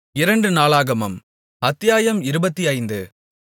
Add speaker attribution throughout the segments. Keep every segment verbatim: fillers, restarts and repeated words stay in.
Speaker 1: இரண்டு நாளாகமம் அத்தியாயம் இருபத்தைந்து.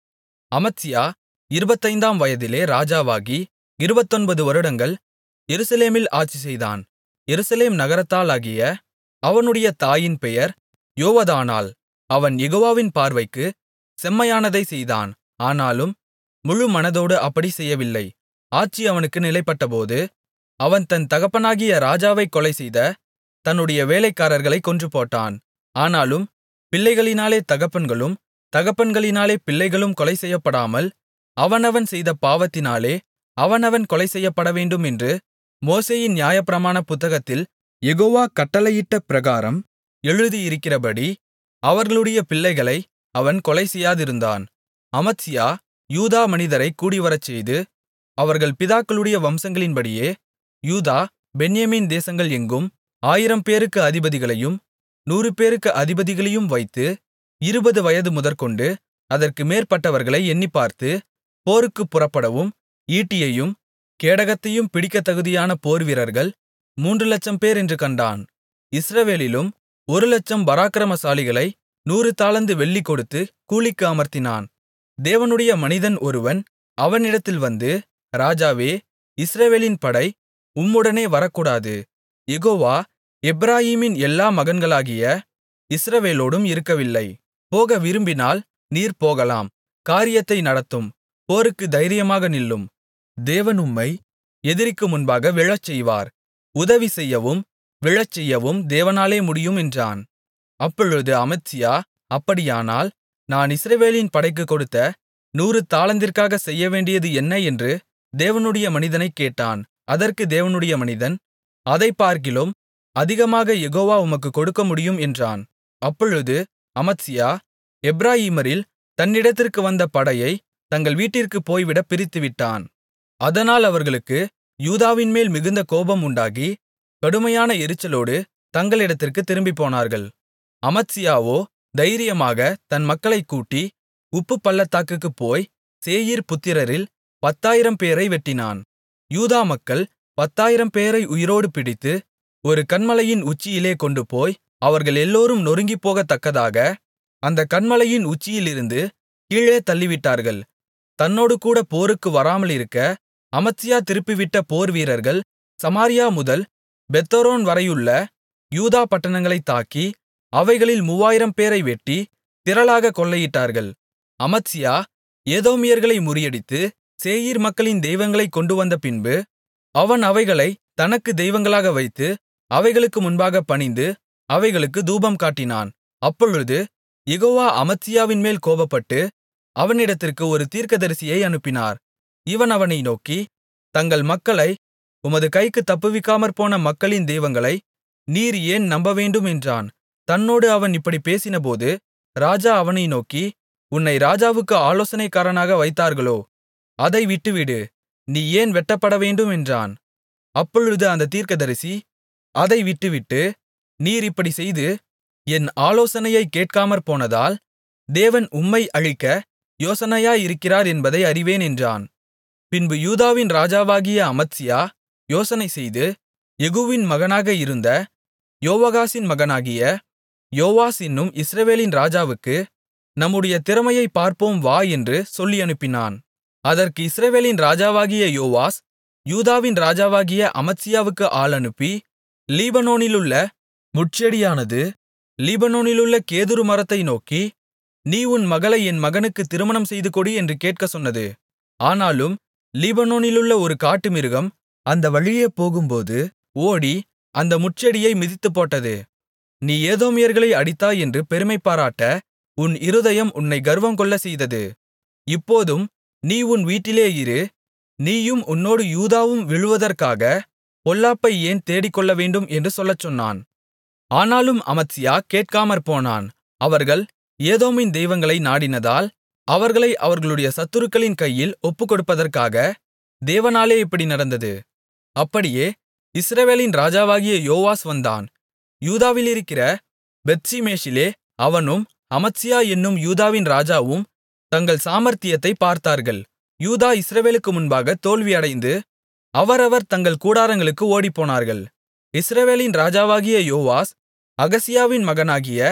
Speaker 1: அமத்சியா இருபத்தைந்தாம் வயதிலே ராஜாவாகி இருபத்தொன்பது வருடங்கள் எருசலேமில் ஆட்சிசெய்தான். எருசலேம் நகரத்தாளாகிய அவனுடைய தாயின் பெயர் யோவதானாள். அவன் யெகோவாவின் பார்வைக்குச் செம்மையானதைச் செய்தான், ஆனாலும் முழுமனதோடு அப்படிச் செய்யவில்லை. ஆட்சி அவனுக்கு நிலைப்பட்டபோது அவன் தன் தகப்பனாகிய ராஜாவைக் கொலைசெய்த தன்னுடைய வேலைக்காரர்களைக் கொன்றுபோட்டான். ஆனாலும் பிள்ளைகளினாலே தகப்பன்களும் தகப்பன்களினாலே பிள்ளைகளும் கொலைசெய்யப்படாமல் அவனவன் செய்த பாவத்தினாலே அவனவன் கொலைசெய்யப்படவேண்டும் என்று மோசேயின் நியாயப்பிரமாண புத்தகத்தில் யெகோவா கட்டளையிட்ட பிரகாரம் எழுதியிருக்கிறபடி அவர்களுடைய பிள்ளைகளை அவன் கொலைசெய்யாதிருந்தான். அமத்சியா யூதா மனிதரைக் கூடிவரச்செய்து, அவர்கள் பிதாக்களுடைய வம்சங்களின்படியே யூதா பென்யமீன் தேசங்கள் எங்கும் ஆயிரம் பேருக்கு அதிபதிகளையும் நூறு பேருக்கு அதிபதிகளையும் வைத்து, இருபது வயது முதற்கொண்டு அதற்கு மேற்பட்டவர்களை எண்ணிப்பார்த்து, போருக்குப் புறப்படவும் ஈட்டியையும் கேடகத்தையும் பிடிக்கத் தகுதியான போர்வீரர்கள் மூன்று லட்சம் பேர் என்று கண்டான். இஸ்ரவேலிலும் ஒரு லட்சம் பராக்கிரமசாலிகளை நூறு தாலந்து வெள்ளி கொடுத்து கூலிக்கு அமர்த்தினான். தேவனுடைய மனிதன் ஒருவன் அவனிடத்தில் வந்து, ராஜாவே, இஸ்ரவேலின் படை உம்முடனே வரக்கூடாது. யெகோவா எப்பிராயீமின் எல்லா மகன்களாகிய இஸ்ரவேலோடும் இருக்கவில்லை. போக விரும்பினால் நீர் போகலாம். காரியத்தை நடத்தும். போருக்கு தைரியமாக நில்லும். தேவன் உம்மை எதிரிக்கு முன்பாக விழச்செய்வார். உதவி செய்யவும் விழச்செய்யவும் தேவனாலே முடியும் என்றான். அப்பொழுது அமத்சியா, அப்படியானால் நான் இஸ்ரவேலின் படைக்குக் கொடுத்த நூறு தாலந்திற்காகச் செய்யவேண்டியது என்ன என்று தேவனுடைய மனிதனைக் கேட்டான். அதற்கு தேவனுடைய மனிதன், அதைப்பார்க்கிலும் அதிகமாக யெகோவா உமக்குக் கொடுக்கமுடியும் என்றான். அப்பொழுது அமத்சியா எப்பிராயீமரில் தன்னிடத்திற்கு வந்த படையை தங்கள் வீட்டிற்குப் போய்விடப் பிரித்துவிட்டான். அதனால் அவர்களுக்கு யூதாவின்மேல் மிகுந்த கோபம் உண்டாகி கடுமையான எரிச்சலோடு தங்களிடத்திற்குத் திரும்பிப்போனார்கள். அமத்சியாவோ தைரியமாகத் தன் மக்களைக் கூட்டி உப்புப் பள்ளத்தாக்குக்குப் போய் சேயீர் புத்திரரில் பத்தாயிரம் பேரை வெட்டினான். யூதா மக்கள் பத்தாயிரம் பேரை உயிரோடு பிடித்து ஒரு கன்மலையின் உச்சியிலே கொண்டுபோய் அவர்கள் எல்லோரும் நொறுங்கிப்போகத்தக்கதாக அந்தக் கன்மலையின் உச்சியிலிருந்து கீழே தள்ளிவிட்டார்கள். தன்னோடுகூட போருக்கு வராமலிருக்க அமத்சியா திருப்பிவிட்ட போர்வீரர்கள் சமாரியா முதல் பெத்தொரோன் வரையுள்ள யூதா பட்டணங்களைத் தாக்கி அவைகளில் மூவாயிரம் பேரை வெட்டி திரளாகக் கொள்ளையிட்டார்கள். அமத்சியா ஏதோமியர்களை முறியடித்து சேயீர் மக்களின் தெய்வங்களைக் கொண்டுவந்த பின்பு அவன் அவைகளைத் தனக்கு தெய்வங்களாக வைத்து அவைகளுக்கு முன்பாகப் பணிந்து அவைகளுக்கு தூபம் காட்டினான். அப்பொழுது யெகோவா அமத்சியாவின்மேல் கோபப்பட்டு அவனிடத்திற்கு ஒரு தீர்க்கதரிசியை அனுப்பினார். இவன் அவனை நோக்கி, தங்கள் மக்களை உமது கைக்குத் தப்புவிக்காமற்போன மக்களின் தெய்வங்களை நீர் ஏன் நம்பவேண்டும் என்றான். தன்னோடு அவன் இப்படிப் பேசினபோது ராஜா அவனை நோக்கி, உன்னை ராஜாவுக்கு ஆலோசனைக்காரனாக வைத்தார்களோ? அதை விட்டுவிடு. நீ ஏன் வெட்டப்படவேண்டும் என்றான். அப்பொழுது அந்த தீர்க்கதரிசி அதை விட்டுவிட்டு, நீர் இப்படிச் செய்து என் ஆலோசனையைக் கேட்காமற்போனதால் தேவன் உம்மை அழிக்க யோசனையாயிருக்கிறார் என்பதை அறிவேன் என்றான். பின்பு யூதாவின் ராஜாவாகிய அமத்சியா யோசனைசெய்து, யெகூவின் மகனாக இருந்த யோவாகாசின் மகனாகிய யோவாஸ் என்னும் இஸ்ரவேலின் ராஜாவுக்கு, நம்முடைய திறமையைப் பார்ப்போம் வா என்று சொல்லி அனுப்பினான். அதற்கு இஸ்ரவேலின் ராஜாவாகிய யோவாஸ் யூதாவின் ராஜாவாகிய அமத்சியாவுக்கு ஆள் அனுப்பி, லீபனோனிலுள்ள முட்செடியானது லீபனோனிலுள்ள கேதுரு மரத்தை நோக்கி, நீ உன் மகளை என் மகனுக்கு திருமணம் செய்துகொடு என்று கேட்கச் சொன்னது. ஆனாலும் லீபனோனிலுள்ள ஒரு காட்டுமிருகம் அந்த வழியே போகும்போது ஓடி அந்த முட்செடியை மிதித்துப்போட்டது. நீ ஏதோமியர்களை அடித்தாய் என்று பெருமை பாராட்ட உன் இருதயம் உன்னை கர்வங்கொள்ளச் செய்தது. இப்போதும் நீ உன் வீட்டிலே இரு. நீயும் உன்னோடு யூதாவும் விழுவதற்காக பொல்லாப்பை ஏன் தேடிக்கொள்ளவேண்டும் என்று சொல்லச் சொன்னான். ஆனாலும் அமத்சியா கேட்காமற்போனான். அவர்கள் ஏதோமின் தெய்வங்களை நாடினதால் அவர்களை அவர்களுடைய சத்துருக்களின் கையில் ஒப்புக்கொடுப்பதற்காக தேவனாலே இப்படி நடந்தது. அப்படியே இஸ்ரவேலின் ராஜாவாகிய யோவாஸ் வந்தான். யூதாவிலிருக்கிற பெத்ஷிமேசிலே அவனும் அமத்சியா என்னும் யூதாவின் ராஜாவும் தங்கள் சாமர்த்தியத்தைப் பார்த்தார்கள். யூதா இஸ்ரவேலுக்கு முன்பாக தோல்வியடைந்து அவரவர் தங்கள் கூடாரங்களுக்கு ஓடிப்போனார்கள். இஸ்ரவேலின் ராஜாவாகிய யோவாஸ் அகசியாவின் மகனாகிய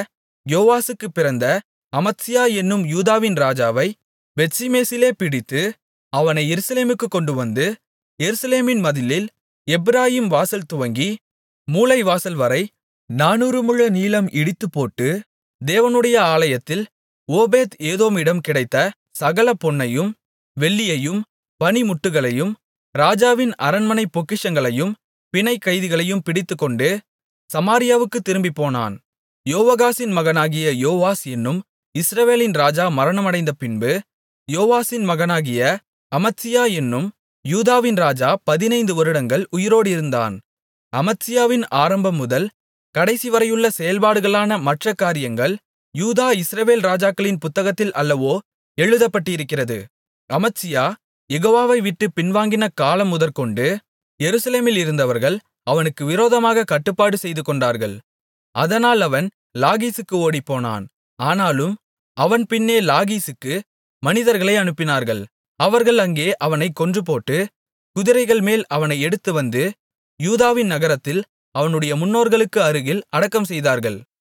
Speaker 1: யோவாசுக்குப் பிறந்த அமத்சியா என்னும் யூதாவின் ராஜாவை பெத்ஷிமேசிலே பிடித்து அவனை எருசலேமுக்குக் கொண்டுவந்து எருசலேமின் மதிலில் எப்பிராயீம் வாசல் துவங்கி மூலைவாசல்வரை நானூறு முழ நீளம் இடித்துப்போட்டு தேவனுடைய ஆலயத்தில் ஓபேத் ஏதோமிடம் கிடைத்த சகல பொன்னையும் வெள்ளியையும் பணிமுட்டுகளையும் ராஜாவின் அரண்மனைப் பொக்கிஷங்களையும் பிணைக் கைதிகளையும் பிடித்துக்கொண்டு சமாரியாவுக்குத் திரும்பிப்போனான். யோவாகாசின் மகனாகிய யோவாஸ் என்னும் இஸ்ரவேலின் ராஜா மரணமடைந்த பின்பு யோவாசின் மகனாகிய அமத்சியா என்னும் யூதாவின் ராஜா பதினைந்து வருடங்கள் உயிரோடு இருந்தான். அமத்சியாவின் ஆரம்பம் முதல் கடைசிவரையுள்ள செயல்பாடுகளான மற்ற காரியங்கள் யூதா இஸ்ரவேல் ராஜாக்களின் புத்தகத்தில் அல்லவோ எழுதப்பட்டிருக்கிறது. அமத்சியா யெகோவாவை விட்டுப் பின்வாங்கின காலம் முதற்கொண்டு எருசலேமில் இருந்தவர்கள் அவனுக்கு விரோதமாகக் கட்டுப்பாடு செய்துகொண்டார்கள். அதனால் அவன் லாகீசுக்கு ஓடிப்போனான். ஆனாலும் அவன் பின்னே லாகீசுக்கு மனிதர்களை அனுப்பினார்கள். அவர்கள் அங்கே அவனைக் கொன்றுபோட்டு குதிரைகள்மேல் அவனை எடுத்துவந்து யூதாவின் நகரத்தில் அவனுடைய முன்னோர்களுக்கு அருகில் அடக்கம் செய்தார்கள்.